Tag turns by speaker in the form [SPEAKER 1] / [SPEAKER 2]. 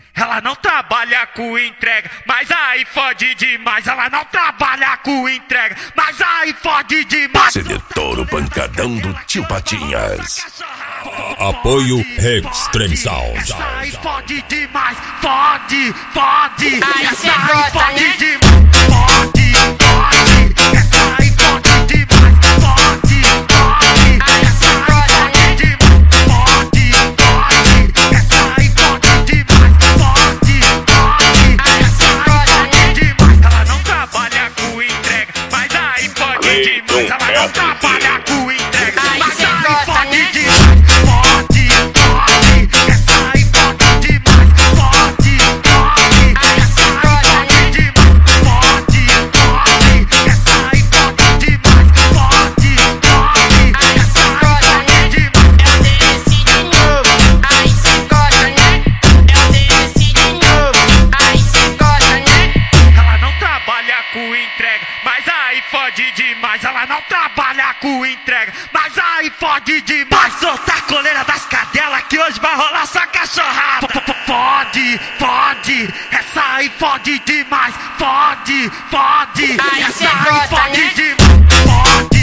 [SPEAKER 1] Ela não trabalha com entrega, mas aí fode demais. Ela não trabalha com entrega, mas aí fode demais.
[SPEAKER 2] Seletor o pancadão do Tio Patinhas.
[SPEAKER 3] Apoio Extreme Sound.
[SPEAKER 1] Essa aí fode demais, fode.
[SPEAKER 4] Aí
[SPEAKER 1] Essa
[SPEAKER 4] cê
[SPEAKER 1] aí
[SPEAKER 4] gosta,
[SPEAKER 1] fode
[SPEAKER 4] né?
[SPEAKER 1] demais, fode. Essa aí fode demais, fode.
[SPEAKER 4] Aí cê
[SPEAKER 1] Essa aí
[SPEAKER 4] gosta,
[SPEAKER 1] fode
[SPEAKER 4] né?
[SPEAKER 1] demais, fode. Essa aí fode demais, fode.
[SPEAKER 4] Aí cê gosta, né?
[SPEAKER 1] Demais. Ela não trabalha com entrega, mas aí fode demais. Ela não trabalha com entrega,
[SPEAKER 4] Aí
[SPEAKER 1] mas
[SPEAKER 4] cê
[SPEAKER 1] aí
[SPEAKER 4] gosta,
[SPEAKER 1] fode
[SPEAKER 4] né?
[SPEAKER 1] demais. Fode. Essa aí fode demais. Fode.
[SPEAKER 4] Aí cê gosta, né?
[SPEAKER 1] Fode. Essa aí fode demais. Fode.
[SPEAKER 4] Aí cê gosta, né? Eu desci de novo. Aí cê gosta, né? Eu desci de novo. Aí cê gosta, né?
[SPEAKER 1] Ela não trabalha com entrega, mas aí fode demais. Ela não trabalha com entrega, mas aí fode demais. Vai soltar a coleira das cadelas que hoje vai rolar essa cachorrada. Fode. Essa aí fode demais. Fode.
[SPEAKER 4] Aí cê
[SPEAKER 1] Essa aí
[SPEAKER 4] gosta,
[SPEAKER 1] fode
[SPEAKER 4] né?
[SPEAKER 1] demais. Fode.